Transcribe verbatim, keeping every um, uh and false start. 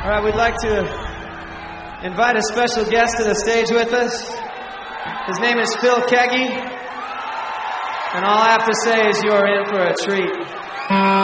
All right, we'd like to invite a special guest to the stage with us. His name is Phil Keaggy, and all I have to say is you're in for a treat.